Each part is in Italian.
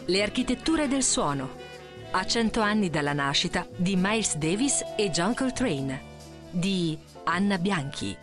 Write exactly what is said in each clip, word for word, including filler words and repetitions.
Le architetture del suono. A cento anni dalla nascita di Miles Davis e John Coltrane. Di Anna Bianchi.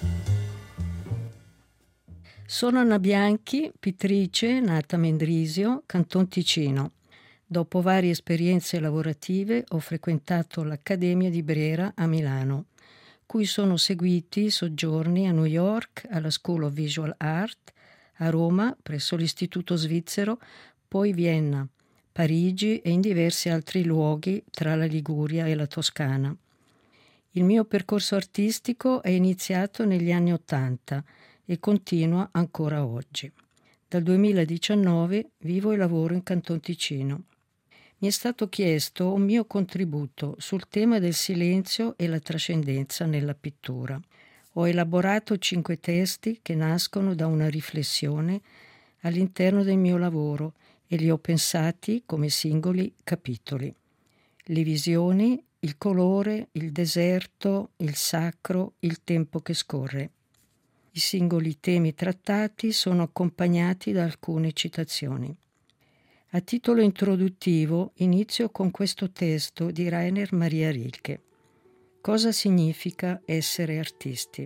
Sono Anna Bianchi, pittrice, nata a Mendrisio, Canton Ticino. Dopo varie esperienze lavorative ho frequentato l'Accademia di Brera a Milano, cui sono seguiti soggiorni a New York alla School of Visual Art, a Roma presso l'Istituto Svizzero, poi Vienna, Parigi e in diversi altri luoghi tra la Liguria e la Toscana. Il mio percorso artistico è iniziato negli anni Ottanta e continua ancora oggi. Dal duemiladiciannove vivo e lavoro in Canton Ticino. Mi è stato chiesto un mio contributo sul tema del silenzio e la trascendenza nella pittura. Ho elaborato cinque testi che nascono da una riflessione all'interno del mio lavoro e li ho pensati come singoli capitoli. Le visioni, il colore, il deserto, il sacro, il tempo che scorre. I singoli temi trattati sono accompagnati da alcune citazioni. A titolo introduttivo inizio con questo testo di Rainer Maria Rilke. Cosa significa essere artisti?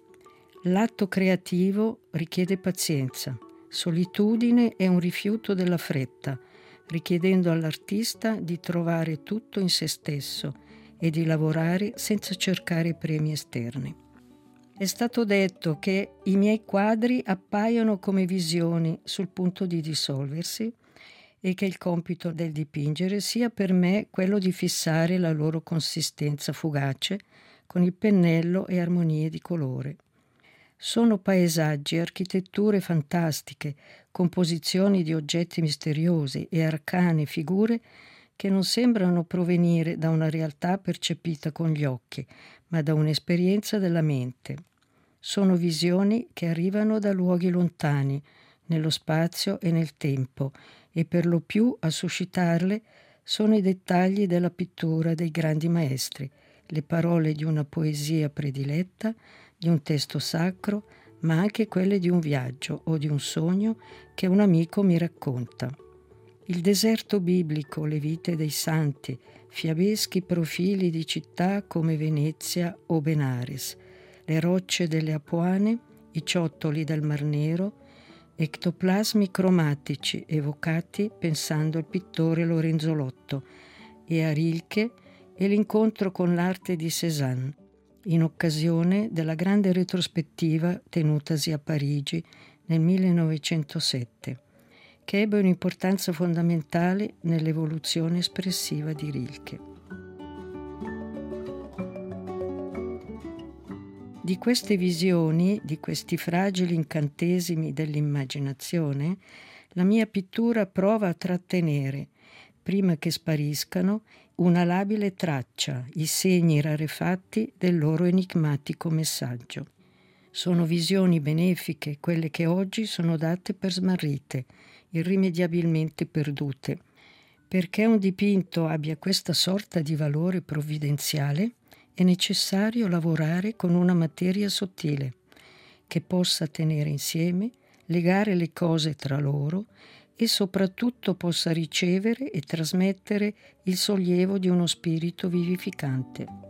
L'atto creativo richiede pazienza, solitudine e un rifiuto della fretta, richiedendo all'artista di trovare tutto in se stesso e di lavorare senza cercare premi esterni. È stato detto che i miei quadri appaiono come visioni sul punto di dissolversi e che il compito del dipingere sia per me quello di fissare la loro consistenza fugace con il pennello e armonie di colore. Sono paesaggi, architetture fantastiche, composizioni di oggetti misteriosi e arcane figure che non sembrano provenire da una realtà percepita con gli occhi, ma da un'esperienza della mente. Sono visioni che arrivano da luoghi lontani, nello spazio e nel tempo, e per lo più a suscitarle sono i dettagli della pittura dei grandi maestri, le parole di una poesia prediletta, di un testo sacro, ma anche quelle di un viaggio o di un sogno che un amico mi racconta. Il deserto biblico, le vite dei santi, fiabeschi profili di città come Venezia o Benares, le rocce delle Apuane, i ciottoli del Mar Nero, ectoplasmi cromatici evocati pensando al pittore Lorenzo Lotto e a Rilke e l'incontro con l'arte di Cézanne, in occasione della grande retrospettiva tenutasi a Parigi nel millenovecentosette, che ebbe un'importanza fondamentale nell'evoluzione espressiva di Rilke. Di queste visioni, di questi fragili incantesimi dell'immaginazione, la mia pittura prova a trattenere, prima che spariscano, una labile traccia, i segni rarefatti del loro enigmatico messaggio. Sono visioni benefiche, quelle che oggi sono date per smarrite, irrimediabilmente perdute. Perché un dipinto abbia questa sorta di valore provvidenziale, è necessario lavorare con una materia sottile, che possa tenere insieme, legare le cose tra loro e soprattutto possa ricevere e trasmettere il sollievo di uno spirito vivificante.